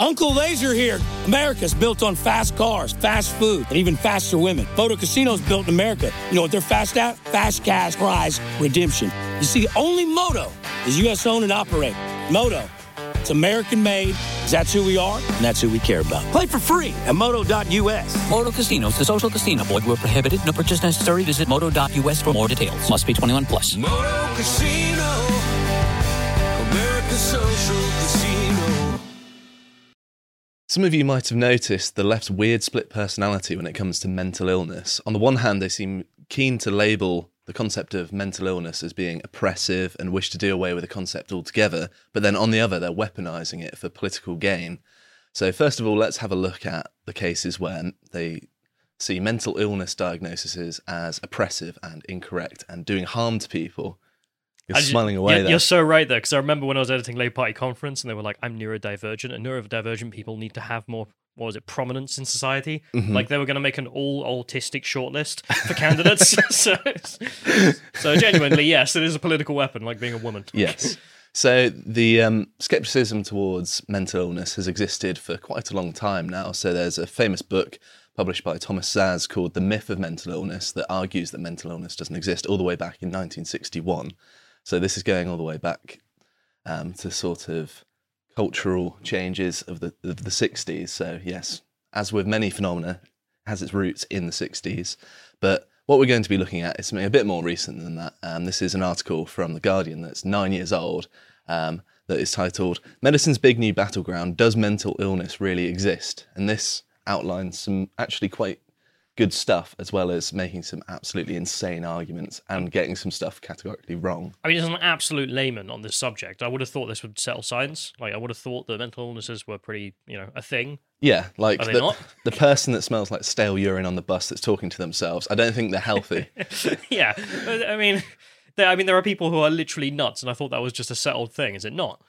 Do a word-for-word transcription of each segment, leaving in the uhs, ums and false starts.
Uncle Laser here. America's built on fast cars, fast food, and even faster women. Moto Casino's built in America. You know what they're fast at? Fast cash prize redemption. You see, only Moto is U S owned and operated. Moto, it's American made, because that's who we are, and that's who we care about. Play for free at moto dot U S. Moto Casinos, the social casino. Void where prohibited. No purchase necessary. Visit moto dot U S for more details. Must be twenty-one plus. Moto Casino, America's social casino. Some of you might have noticed the left's weird split personality when it comes to mental illness. On the one hand, they seem keen to label the concept of mental illness as being oppressive and wish to do away with the concept altogether, but then on the other, they're weaponising it for political gain. So first of all, let's have a look at the cases where they see mental illness diagnoses as oppressive and incorrect and doing harm to people. You're As smiling you, away you're, there. You're so right there, because I remember when I was editing Labour Party Conference and they were like, I'm neurodivergent, and neurodivergent people need to have more, what was it, prominence in society. Mm-hmm. Like they were going to make an all-autistic shortlist for candidates. so, so genuinely, yes, it is a political weapon, like being a woman. Yes. So the um, skepticism towards mental illness has existed for quite a long time now. So there's a famous book published by Thomas Szasz called The Myth of Mental Illness that argues that mental illness doesn't exist all the way back in nineteen sixty-one. So this is going all the way back um, to sort of cultural changes of the of the sixties. So yes, as with many phenomena, it has its roots in the sixties. But what we're going to be looking at is something a bit more recent than that. Um, this is an article from The Guardian that's nine years old um, that is titled, Medicine's Big New Battleground, Does Mental Illness Really Exist? And this outlines some actually quite good stuff, as well as making some absolutely insane arguments and getting some stuff categorically wrong. I mean, as an absolute layman on this subject, I would have thought this would settle science. Like, I would have thought that mental illnesses were pretty, you know, a thing. Yeah, like Are they the, not? the person that smells like stale urine on the bus that's talking to themselves, I don't think they're healthy. yeah, I mean, there, I mean, there are people who are literally nuts, and I thought that was just a settled thing. Is it not?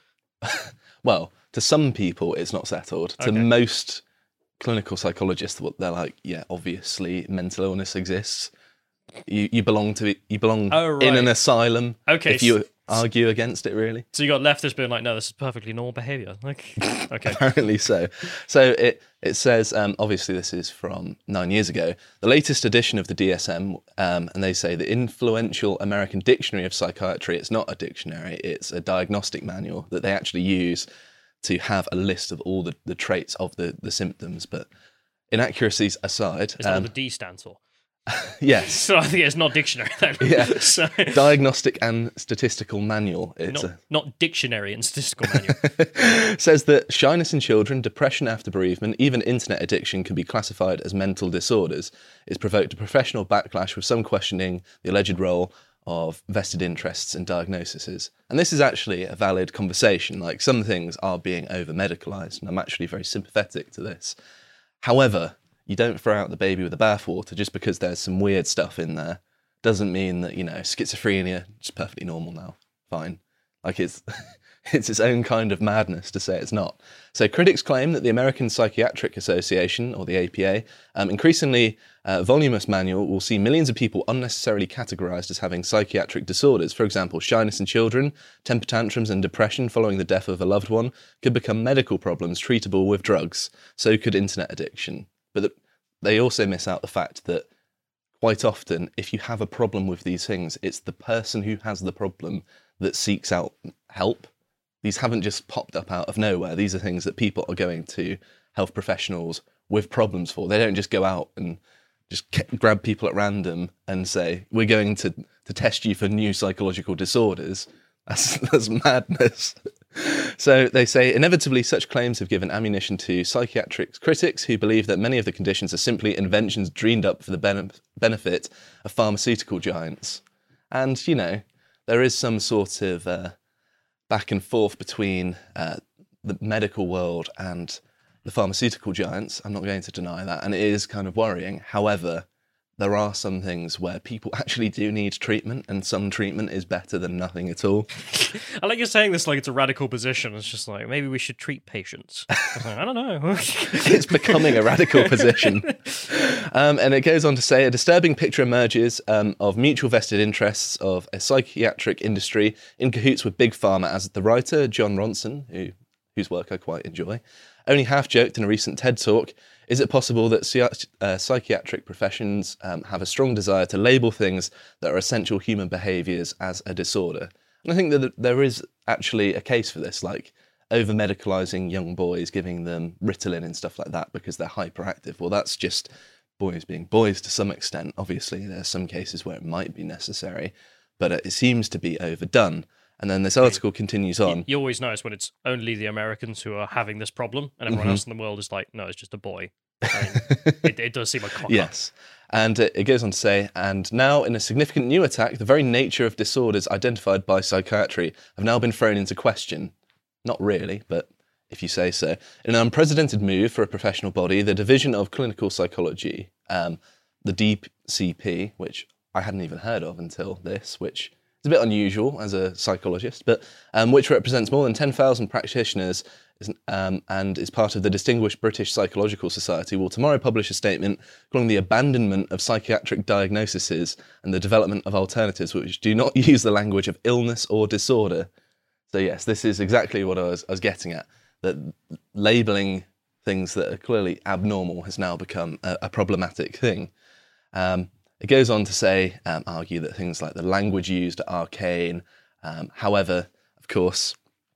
Well, to some people, it's not settled. To Okay. most clinical psychologists, they're like, yeah, obviously mental illness exists. You you belong to you belong Oh, right. in an asylum. Okay, if you s- argue against it, really. So you got leftists being like, no, this is perfectly normal behaviour. Like, okay. Apparently so. So it it says, um, obviously this is from nine years ago, the latest edition of the D S M, um, and they say the influential American Dictionary of Psychiatry, it's not a dictionary, it's a diagnostic manual that they actually use to have a list of all the, the traits of the, the symptoms. But inaccuracies aside, Is that um, what the D stands for? yes, So I think it's not dictionary then. Yeah. so, Diagnostic and Statistical Manual. It's not, a, not dictionary and statistical manual. says that shyness in children, depression after bereavement, even internet addiction can be classified as mental disorders. It's provoked a professional backlash with some questioning the alleged role of vested interests in diagnoses. And this is actually a valid conversation. Like, some things are being over-medicalised, and I'm actually very sympathetic to this. However, you don't throw out the baby with the bathwater just because there's some weird stuff in there. Doesn't mean that, you know, schizophrenia is perfectly normal now. Fine. Like, it's it's its own kind of madness to say it's not. So critics claim that the American Psychiatric Association, or the A P A, um, increasingly uh, voluminous manual will see millions of people unnecessarily categorised as having psychiatric disorders. For example, shyness in children, temper tantrums and depression following the death of a loved one could become medical problems treatable with drugs. So could internet addiction. But the, they also miss out the fact that quite often, if you have a problem with these things, it's the person who has the problem that seeks out help. These haven't just popped up out of nowhere. These are things that people are going to health professionals with problems for. They don't just go out and just ke- grab people at random and say, we're going to, to test you for new psychological disorders. That's, that's madness. So they say, inevitably, such claims have given ammunition to psychiatric critics who believe that many of the conditions are simply inventions dreamed up for the bene- benefit of pharmaceutical giants. And, you know, there is some sort of uh, back and forth between uh, the medical world and the pharmaceutical giants. I'm not going to deny that. And it is kind of worrying. However, there are some things where people actually do need treatment, and some treatment is better than nothing at all. I like you're saying this like it's a radical position. It's just like, maybe we should treat patients. I, was like, I don't know. It's becoming a radical position. Um, and it goes on to say, a disturbing picture emerges um, of mutual vested interests of a psychiatric industry in cahoots with Big Pharma, as the writer, John Ronson, who whose work I quite enjoy, only half joked in a recent TED Talk, is it possible that psy- uh, psychiatric professions um, have a strong desire to label things that are essential human behaviours as a disorder? And I think that there is actually a case for this, like over-medicalising young boys, giving them Ritalin and stuff like that because they're hyperactive. Well, that's just boys being boys to some extent. Obviously, there's some cases where it might be necessary, but it seems to be overdone. And then this article continues on. You always notice when it's only the Americans who are having this problem, and everyone Mhm. else in the world is like, no, it's just a boy. I mean, it, it does seem like cock up. Yes. And it, it goes on to say, and now in a significant new attack, the very nature of disorders identified by psychiatry have now been thrown into question. Not really, but if you say so. In an unprecedented move for a professional body, the Division of Clinical Psychology, um, the D C P, which I hadn't even heard of until this, which is a bit unusual as a psychologist, but um, which represents more than ten thousand practitioners is, um, and is part of the Distinguished British Psychological Society, will tomorrow publish a statement calling the abandonment of psychiatric diagnoses and the development of alternatives which do not use the language of illness or disorder. So yes, this is exactly what I was, I was getting at, that labelling things that are clearly abnormal has now become a, a problematic thing. Um, it goes on to say, um, argue that things like the language used are arcane. Um, however, of course,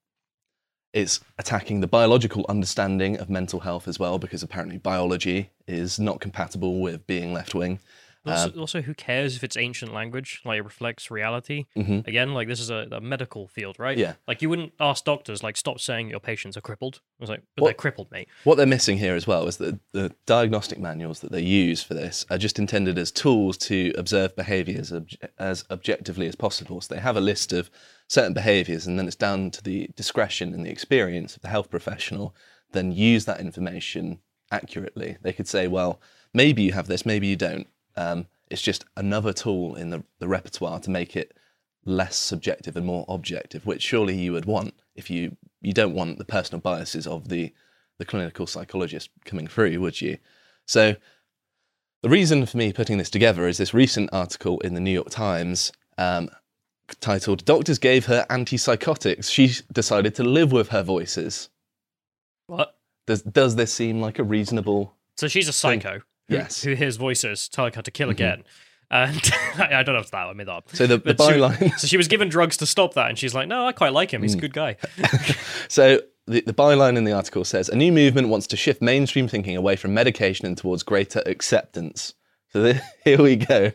it's attacking the biological understanding of mental health as well, because apparently biology is not compatible with being left-wing. Also, Um, also, who cares if it's ancient language? Like, it reflects reality. Mhm. Again, like, this is a, a medical field, right? Yeah. Like, you wouldn't ask doctors, like, stop saying your patients are crippled. I was like, but What- they're crippled, mate. What they're missing here as well is that the diagnostic manuals that they use for this are just intended as tools to observe behaviours obje- as objectively as possible. So they have a list of certain behaviours, and then it's down to the discretion and the experience of the health professional then use that information accurately. They could say, well, maybe you have this, maybe you don't. Um, it's just another tool in the, the repertoire to make it less subjective and more objective, which surely you would want if you, you don't want the personal biases of the, the clinical psychologist coming through, would you? So the reason for me putting this together is this recent article in the New York Times um, titled, "Doctors Gave Her Antipsychotics. She Decided to Live with Her Voices." What? Does, does this seem like a reasonable... So she's a psycho. Who, Yes. Who hears voices telling her to kill again. And I don't know if it's that, I made that up. So the, the But she- byline... So she was given drugs to stop that, and she's like, no, I quite like him. He's a good guy. So the, the byline in the article says, "A new movement wants to shift mainstream thinking away from medication and towards greater acceptance." So the, here we go.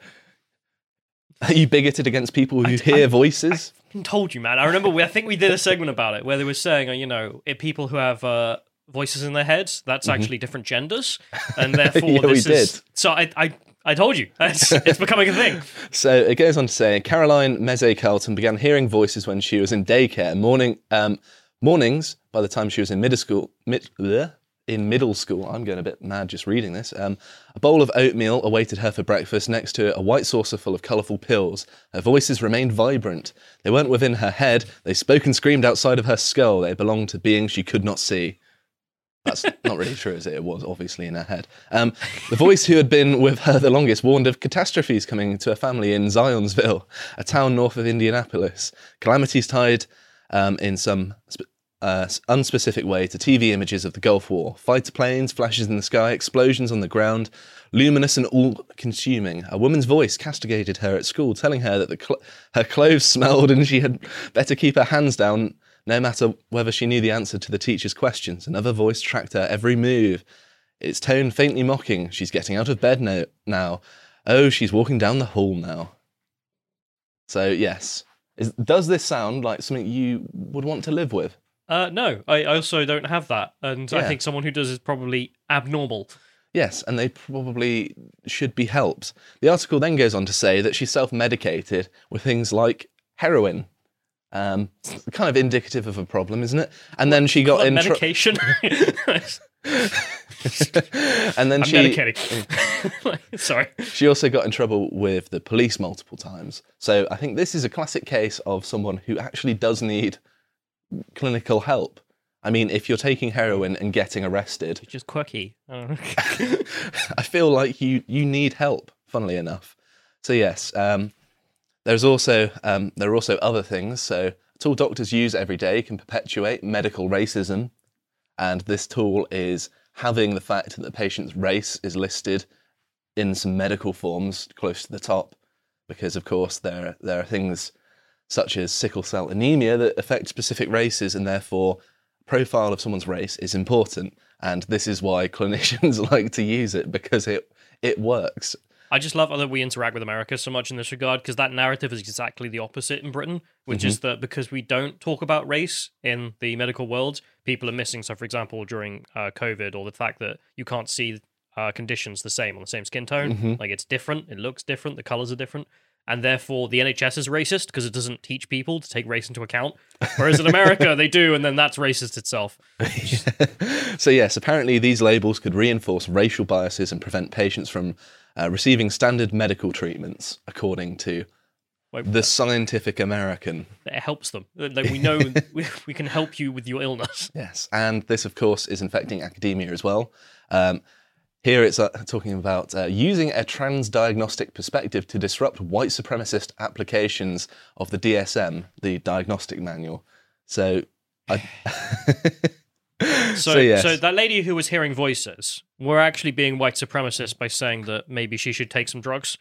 Are you bigoted against people who hear voices? I told you, man. I remember we, I think we did a segment about it where they were saying, uh, you know, if people who have uh, voices in their heads, that's actually different genders, and therefore Mm-hmm. Yeah, we this is. did. So I, I, I told you, it's, it's becoming a thing. So it goes on to say, Caroline Meze-Carlton began hearing voices when she was in daycare. Morning, um, mornings, by the time she was in middle school, mid, bleh, in middle school, I'm going a bit mad just reading this, um, a bowl of oatmeal awaited her for breakfast, next to a white saucer full of colourful pills. Her voices remained vibrant. They weren't within her head. They spoke and screamed outside of her skull. They belonged to beings she could not see. That's not really true, is it? It was obviously in her head. Um, the voice who had been with her the longest warned of catastrophes coming to her family in Zionsville, a town north of Indianapolis. Calamities tied um, in some sp- uh, unspecific way to T V images of the Gulf War. Fighter planes, flashes in the sky, explosions on the ground, luminous and all-consuming. A woman's voice castigated her at school, telling her that the cl- her clothes smelled and she had better keep her hands down, no matter whether she knew the answer to the teacher's questions. Another voice tracked her every move, its tone faintly mocking. She's getting out of bed no- now. Oh, she's walking down the hall now. So, yes. Is, does this sound like something you would want to live with? Uh, no, I also don't have that, and I Yeah. think someone who does is probably abnormal. Yes, and they probably should be helped. The article then goes on to say that she self-medicated with things like heroin. Um, kind of indicative of a problem, isn't it? And then she got Call it in tr- medication. and then I'm she medicating. Sorry. she also got in trouble with the police multiple times. So I think this is a classic case of someone who actually does need clinical help. I mean, if you're taking heroin and getting arrested, Just quirky. I don't know. I feel like you you need help, funnily enough. So yes, um, there's also um, there are also other things. So a tool doctors use every day can perpetuate medical racism. And this tool is having the fact that the patient's race is listed in some medical forms close to the top, because of course there there are things such as sickle cell anemia that affect specific races, and therefore profile of someone's race is important. And this is why clinicians like to use it, because it it works. I just love that we interact with America so much in this regard, because that narrative is exactly the opposite in Britain, which mm-hmm. is that because we don't talk about race in the medical world, people are missing. So, for example, during uh, COVID, or the fact that you can't see uh, conditions the same on the same skin tone, mm-hmm. like it's different, it looks different, the colours are different. And therefore, the N H S is racist because it doesn't teach people to take race into account. Whereas in America, they do, and then that's racist itself. Yeah. So yes, apparently these labels could reinforce racial biases and prevent patients from uh, receiving standard medical treatments, according to Wait, the Scientific American. It helps them. Like, we know we, we can help you with your illness. Yes, and this, of course, is infecting academia as well. Um, Here it's uh, talking about uh, using a transdiagnostic perspective to disrupt white supremacist applications of the D S M, the diagnostic manual. So, I so, so, yes. so that lady who was hearing voices were actually being white supremacist by saying that maybe she should take some drugs?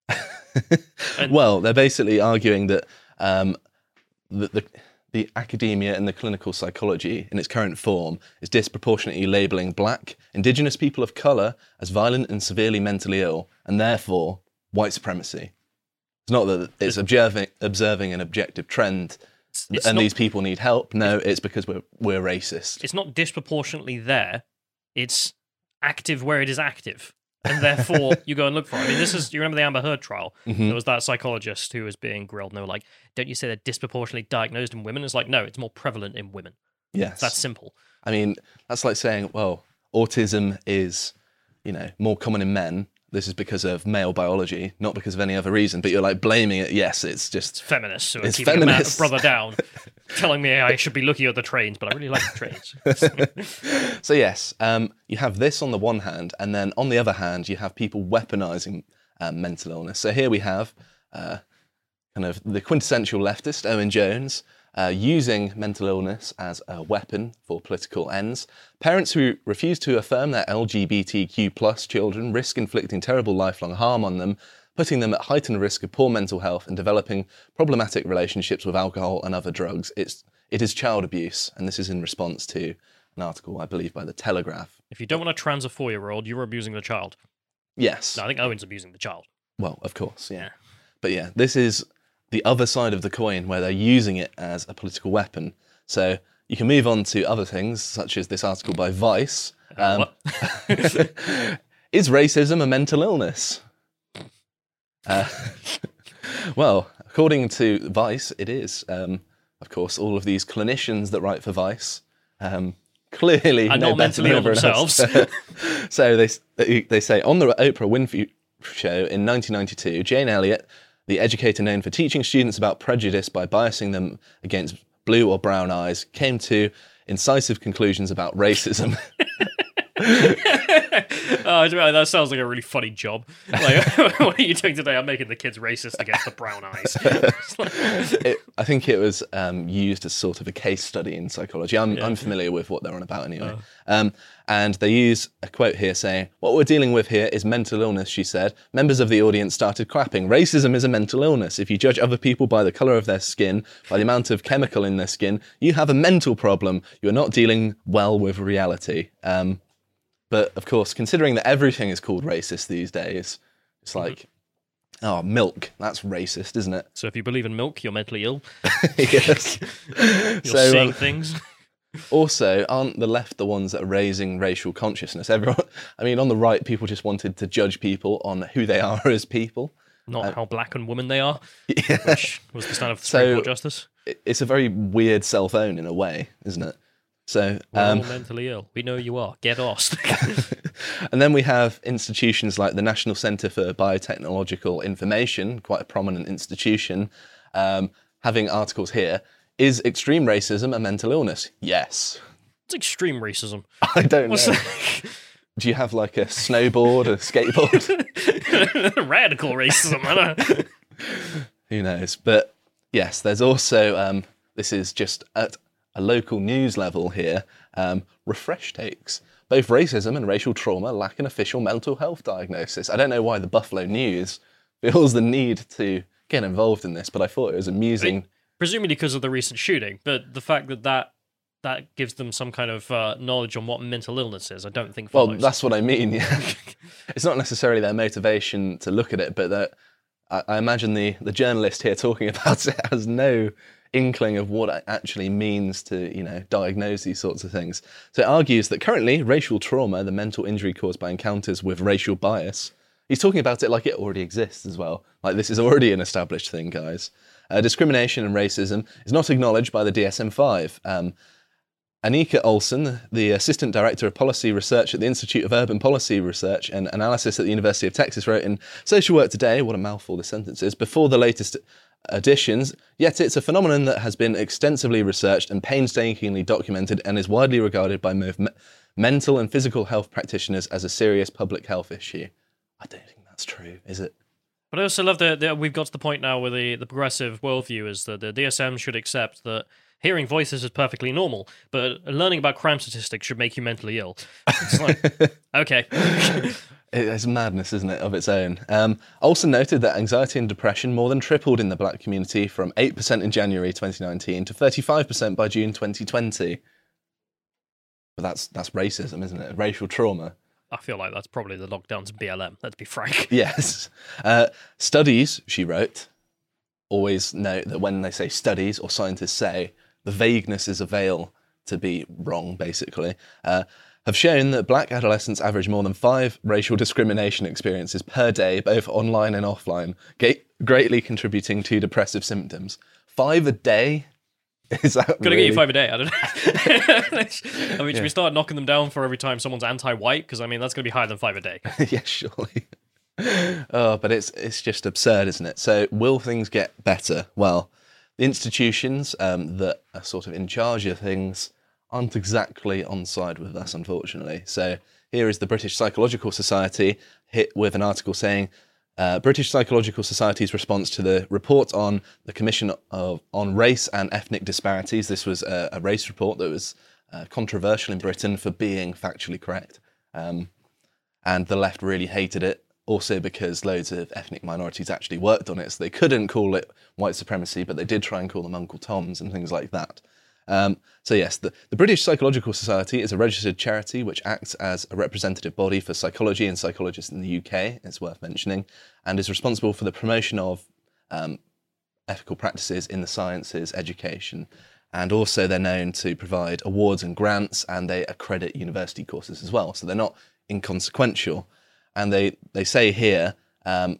And well, they're basically arguing that um, the, the the academia and the clinical psychology in its current form is disproportionately labelling black, indigenous people of colour as violent and severely mentally ill, and therefore white supremacy. It's not that it's observing, observing an objective trend it's, it's and not, these people need help. No, it's, it's because we're, we're racist. It's not disproportionately there. It's active where it is active. And therefore, you go and look for it. I mean, this is, you remember the Amber Heard trial? Mm-hmm. There was that psychologist who was being grilled, and they were like, don't you say they're disproportionately diagnosed in women? It's like, no, it's more prevalent in women. Yes. It's that simple. I mean, that's like saying, well, autism is, you know, more common in men. This is because of male biology, not because of any other reason. But you're like blaming it. Yes, it's just... It's feminists who are it's keeping feminists. a brother down, telling me I should be looking at the trains, but I really like the trains. So yes, um, you have this on the one hand, and then on the other hand, you have people weaponising um, mental illness. So here we have uh, kind of the quintessential leftist, Owen Jones, uh, using mental illness as a weapon for political ends. Parents who refuse to affirm their L G B T Q plus children risk inflicting terrible lifelong harm on them, putting them at heightened risk of poor mental health and developing problematic relationships with alcohol and other drugs. It's, it is child abuse, and this is in response to an article, I believe, by The Telegraph. If you don't want to trans a four-year-old, you're abusing the child. Yes. No, I think Owen's abusing the child. Well, of course, yeah. yeah. But yeah, this is the other side of the coin where they're using it as a political weapon. So you can move on to other things, such as this article by Vice. Um, what? Is racism a mental illness? Uh, well, according to Vice, it is. Um, of course, all of these clinicians that write for Vice um, clearly are know not better mentally than ill everyone themselves. else. So they they say on the Oprah Winfrey Show in nineteen ninety-two, Jane Elliott, the educator known for teaching students about prejudice by biasing them against blue or brown eyes, came to incisive conclusions about racism. Oh, that sounds like a really funny job. Like, what are you doing today? I'm making the kids racist against the brown eyes. it, I think it was um, used as sort of a case study in psychology. I'm, yeah. I'm familiar with what they're on about anyway. Oh. Um, and they use a quote here saying, "What we're dealing with here is mental illness," she said. Members of the audience started clapping. "Racism is a mental illness. If you judge other people by the colour of their skin, by the amount of chemical in their skin, you have a mental problem. You are not dealing well with reality." Um, But, of course, considering that everything is called racist these days, it's like, mm-hmm. oh, milk, that's racist, isn't it? So if you believe in milk, you're mentally ill. Yes. You're so, seeing um, things. Also, aren't the left the ones that are raising racial consciousness? Everyone, I mean, on the right, people just wanted to judge people on who they are as people. Not uh, how black and woman they are, yeah. which was the stand of the Supreme so, Court Justice. It's a very weird self-own in a way, isn't it? So, We're um, all mentally ill. We know you are. Get lost. And then we have institutions like the National Centre for Biotechnological Information, quite a prominent institution, um, having articles here. Is extreme racism a mental illness? Yes. It's extreme racism. I don't What's know. that? Do you have like a snowboard, a skateboard? Radical racism, I know. Who knows? But yes, there's also, um, this is just at a local news level here, Um, refresh takes. Both racism and racial trauma lack an official mental health diagnosis. I don't know why the Buffalo News feels the need to get involved in this, but I thought it was amusing. I mean, presumably because of the recent shooting, but the fact that that, that gives them some kind of uh, knowledge on what mental illness is, I don't think follows. Well, that's what I mean, yeah. It's not necessarily their motivation to look at it, but that I, I imagine the, the journalist here talking about it has no inkling of what it actually means to, you know, diagnose these sorts of things. So it argues that currently racial trauma, the mental injury caused by encounters with racial bias, he's talking about it like it already exists as well. Like this is already an established thing, guys. Uh, discrimination and racism is not acknowledged by the D S M five. Um, Anika Olsen, the Assistant Director of Policy Research at the Institute of Urban Policy Research and Analysis at the University of Texas, wrote in Social Work Today, what a mouthful this sentence is, before the latest additions, yet it's a phenomenon that has been extensively researched and painstakingly documented and is widely regarded by both me- mental and physical health practitioners as a serious public health issue. I don't think that's true, is it? But I also love that that we've got to the point now where the, the progressive worldview is that the D S M should accept that hearing voices is perfectly normal, but learning about crime statistics should make you mentally ill. It's like, okay. It's madness, isn't it, of its own. Um, Olsen noted that anxiety and depression more than tripled in the black community from eight percent in January twenty nineteen to thirty-five percent by June twenty twenty. But that's that's racism, isn't it? Racial trauma. I feel like that's probably the lockdown's B L M, let's be frank. Yes. Uh, studies, she wrote, always note that when they say studies or scientists say, the vagueness is a veil to be wrong, basically, uh, have shown that black adolescents average more than five racial discrimination experiences per day, both online and offline, ga- greatly contributing to depressive symptoms. Five a day? Is that Gonna really? get you five a day, I don't know. I mean, should Yeah. we start knocking them down for every time someone's anti-white? Because, I mean, that's going to be higher than five a day. Yeah, surely. Oh, but it's it's just absurd, isn't it? So will things get better? Well, the institutions um, that are sort of in charge of things aren't exactly on side with us, unfortunately. So here is the British Psychological Society hit with an article saying, uh, British Psychological Society's response to the report on the Commission of on Race and Ethnic Disparities. This was a, a race report that was uh, controversial in Britain for being factually correct. Um, and the left really hated it, also because loads of ethnic minorities actually worked on it, so they couldn't call it white supremacy, but they did try and call them Uncle Toms and things like that. Um, so yes, the, the British Psychological Society is a registered charity which acts as a representative body for psychology and psychologists in the U K, it's worth mentioning, and is responsible for the promotion of um, ethical practices in the sciences, education, and also they're known to provide awards and grants, and they accredit university courses as well, so they're not inconsequential. And they, they say here um,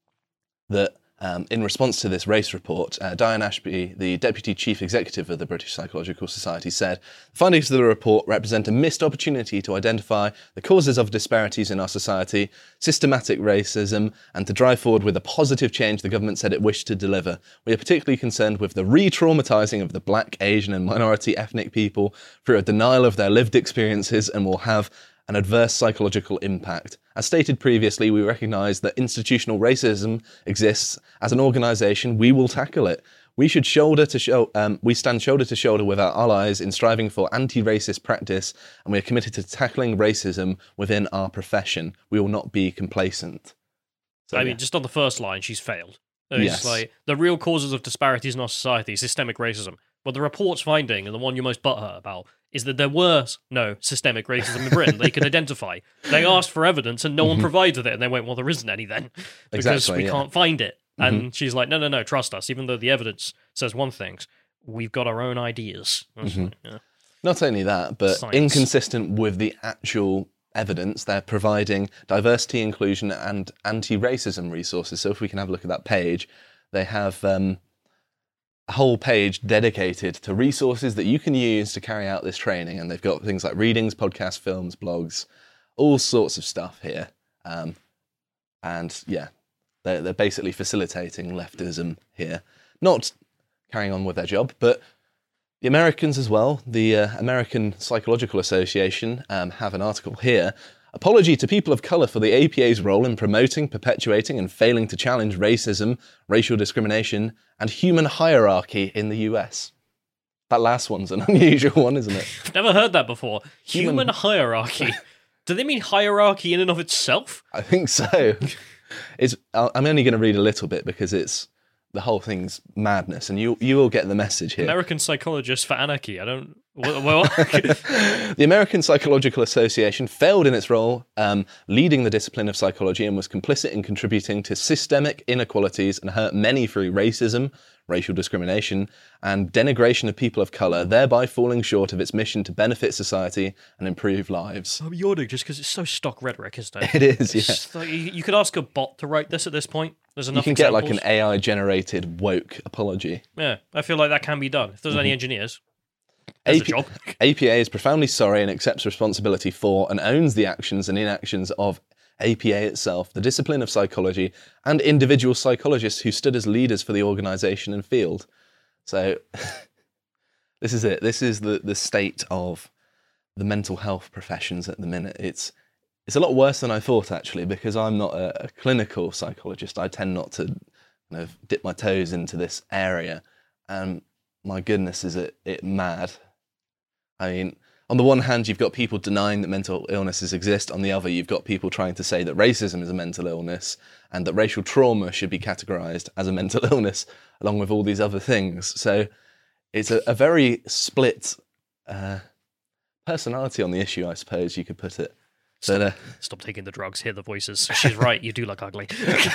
that um, in response to this race report, uh, Diane Ashby, the Deputy Chief Executive of the British Psychological Society, said, the findings of the report represent a missed opportunity to identify the causes of disparities in our society, systematic racism, and to drive forward with a positive change the government said it wished to deliver. We are particularly concerned with the re-traumatising of the black, Asian and minority ethnic people through a denial of their lived experiences and will have an adverse psychological impact. As stated previously, we recognise that institutional racism exists. As an organisation, we will tackle it. We should shoulder to show, um, we stand shoulder to shoulder with our allies in striving for anti-racist practice, and we are committed to tackling racism within our profession. We will not be complacent. So, I yeah. mean, just on the first line, she's failed. It's Yes. like, the real causes of disparities in our society, systemic racism. Well, the report's finding, and the one you're most butthurt about, is that there was no systemic racism in Britain they could identify. They asked for evidence and no one provided it, and they went, well, there isn't any then, because Exactly, we yeah. can't find it. And she's like, no, no, no, trust us. Even though the evidence says one thing, we've got our own ideas. It's like, yeah. Not only that, but Science. inconsistent with the actual evidence, they're providing diversity, inclusion, and anti-racism resources. So if we can have a look at that page, they have um, a whole page dedicated to resources that you can use to carry out this training. And they've got things like readings, podcasts, films, blogs, all sorts of stuff here. Um, and yeah, they're, they're basically facilitating leftism here. Not carrying on with their job, but the Americans as well, the uh, American Psychological Association, um, have an article here. Apology to people of colour for the A P A's role in promoting, perpetuating and failing to challenge racism, racial discrimination and human hierarchy in the U S. That last one's an unusual one, isn't it? I've never heard that before. Human, Human- hierarchy. Do they mean hierarchy in and of itself? I think so. It's. I'm only going to read a little bit because it's the whole thing's madness, and you you will get the message here. American Psychologist for Anarchy. I don't. Well, well The American Psychological Association failed in its role um, leading the discipline of psychology and was complicit in contributing to systemic inequalities and hurt many through racism, racial discrimination, and denigration of people of colour, thereby falling short of its mission to benefit society and improve lives. I'm yawning just because it's so stock rhetoric, isn't it? It is, yeah. It's like, you, you could ask a bot to write this at this point. There's enough You can examples. get like an A I-generated woke apology. Yeah, I feel like that can be done. If there's any engineers, A there's a P- job. A P A is profoundly sorry and accepts responsibility for and owns the actions and inactions of A P A itself, the discipline of psychology, and individual psychologists who stood as leaders for the organisation and field. So this is it. This is the, the state of the mental health professions at the minute. It's it's a lot worse than I thought, actually, because I'm not a, a clinical psychologist. I tend not to kind of dip my toes into this area. Um, my goodness, is it, it mad. I mean, on the one hand, you've got people denying that mental illnesses exist. On the other, you've got people trying to say that racism is a mental illness and that racial trauma should be categorised as a mental illness, along with all these other things. So it's a, a very split uh, personality on the issue, I suppose you could put it. So, uh, Stop taking the drugs, hear the voices. She's right, you do look ugly.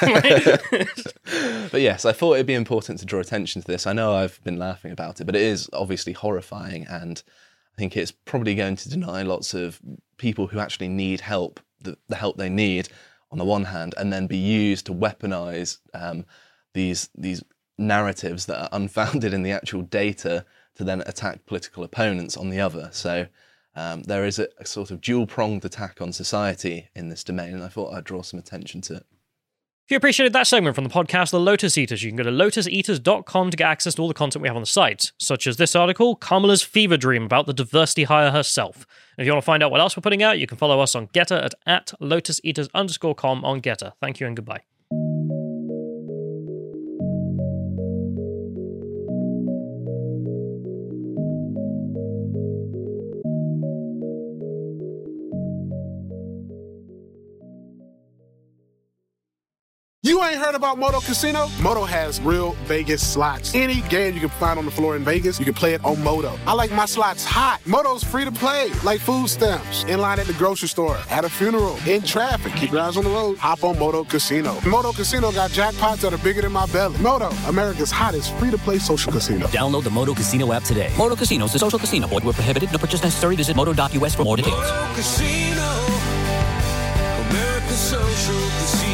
But yes, I thought it'd be important to draw attention to this. I know I've been laughing about it, but it is obviously horrifying, and I think it's probably going to deny lots of people who actually need help, the, the help they need, on the one hand, and then be used to weaponize um, these these narratives that are unfounded in the actual data to then attack political opponents on the other. So um, there is a, a sort of dual-pronged attack on society in this domain, and I thought I'd draw some attention to it. If you appreciated that segment from the podcast, The Lotus Eaters, you can go to lotus eaters dot com to get access to all the content we have on the site, such as this article, Kamala's Fever Dream about the diversity hire herself. And if you want to find out what else we're putting out, you can follow us on Getter at, at lotuseaters underscore com on Getter. Thank you and goodbye. You ain't heard about Moto Casino? Moto has real Vegas slots. Any game you can find on the floor in Vegas, you can play it on Moto. I like my slots hot. Moto's free to play, like food stamps. In line at the grocery store, at a funeral, in traffic. Keep your eyes on the road. Hop on Moto Casino. Moto Casino got jackpots that are bigger than my belly. Moto, America's hottest free-to-play social casino. Download the Moto Casino app today. Moto Casino is a social casino. Void where prohibited. No purchase necessary. Visit moto dot U S for more details. Moto Casino, America's social casino.